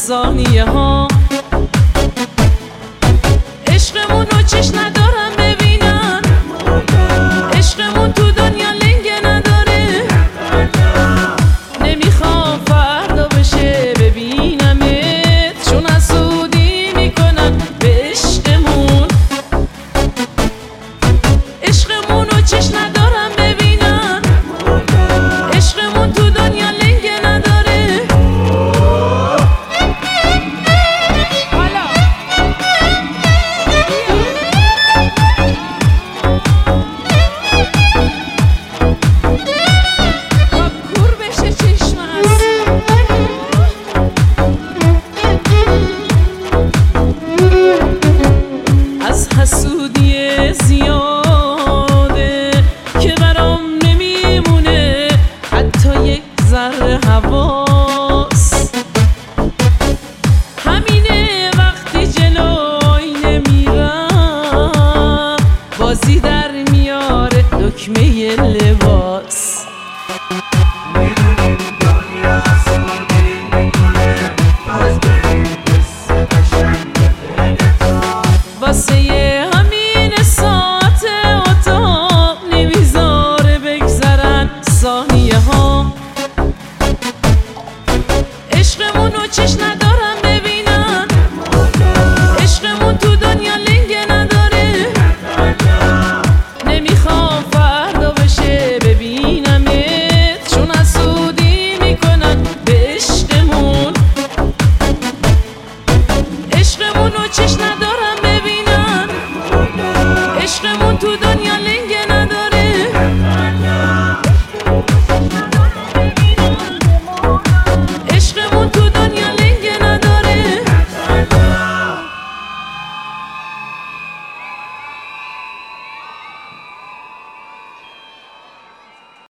ثانیه ها. عشقمونو چش ندارم ببینن، عشقمون تو دنیا لنگه نداره. نمیخوام فردا بشه ببینمت، چون حسودی میکنن به عشقمون. عشقمونو چش ندارم ببینن، عشقمون تو دنیا لنگه نداره. حسودی زیاده که برام نمیمونه حتی یک ذره حواس. همینه وقتی جلوی نمیرم بازی در میاره دکمه لباس. میدونیم دنیا حسودی میکنه، باز بریم قصه قشنگه بین تو. واسه همین ساعت اتاق نمیذاره بگذرن ثانیه ها. عشقمونو چش ندارم ببینن، عشقمون تو دنیا لنگه نداره. نمیخوام فردا بشه ببینمت، چون حسودی میکنن به عشقمون. عشقمونو چش ندارم ببینن، عشقمون